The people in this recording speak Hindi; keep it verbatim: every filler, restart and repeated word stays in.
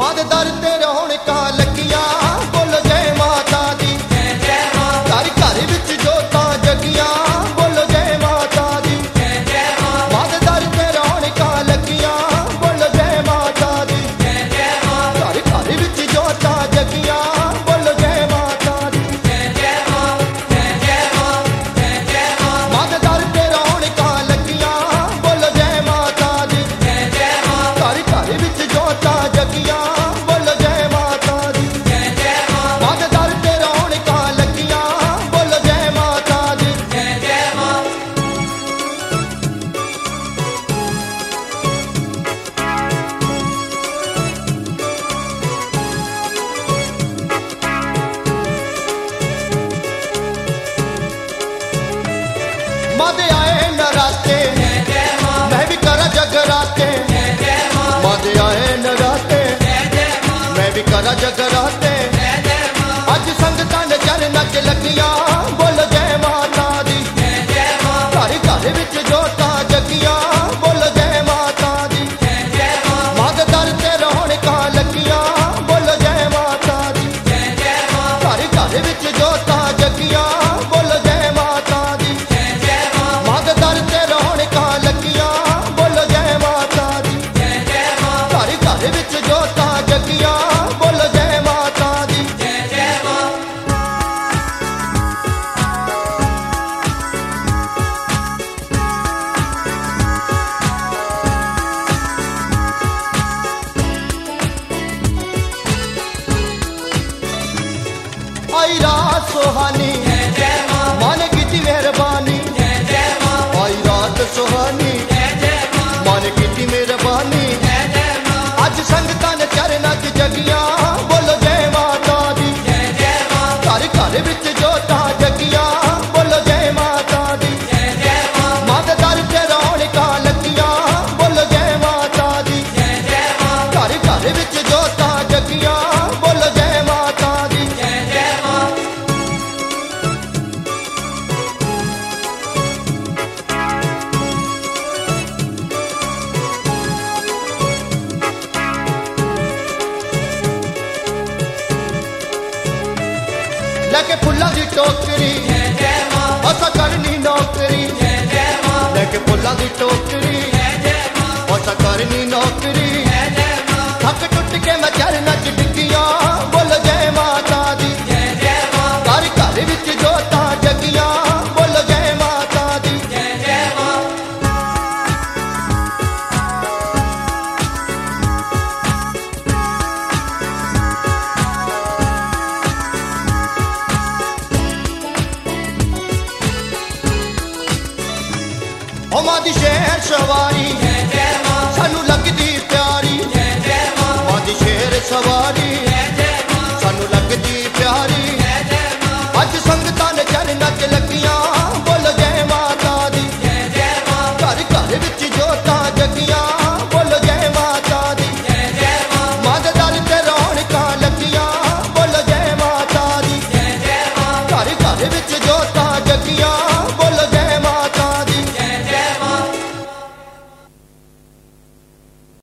माद दर ते रौनकां लगियां बोलो जय माता दी। घर घर विच जोतां जगियां बोलो जय माता दी। माद दर ते रौनकां लगियां बोलो जय माता दी। घर घर विच जोतां जगियां बोलो जय माता दी। माद दर ते रौनकां लगियां बोलो जय माता दी। घर घर विच जोतां जगियां बोलो जय माता दी। माद दर ते रौनकां लगियां बोलो जय माता दी। मादे आए नराते मैं भी करा जगराते। मादे आए नराते मैं भी करा जगराते। अज संगतां ने चरनां च लगियां बोलो जय माता दी। घर घर विच जोतां जगियां बोलो जय माता दी। माद दर ते रौनकां लगियां बोलो जय माता दी। घर घर विच जोतां जगियां बोलो जय माता दी। माद दर ते रौनकां लगियां बोलो जय माता दी। घर घर विच जोतां जगियां बोलो जय माता दी। आई रात सुहानी माने कीती मेहरबानी। आई रात सुहानी माने कीती मेहरबानी। अज संगतां ने चरनां च जगियां बोलो जय माता दी। घर घर विच जोतां जगियां बोलो जय माता दी। माद दर ते रौनकां लगियां बोलो जय माता दी। घर घर विच जोतां जगियां बोलो जय माता दी। लेके फुल्लां दी टोकरी असा करनी नौकरी। लेके फुल्लां दी टोकरी असा करनी नौकरी। थक टुट के मैं चरनां च डिग्गियां बोलो जय माता दी। घर घर विच जोतां जगियां बोलो जय माता दी। ओ मादी शहर सवारी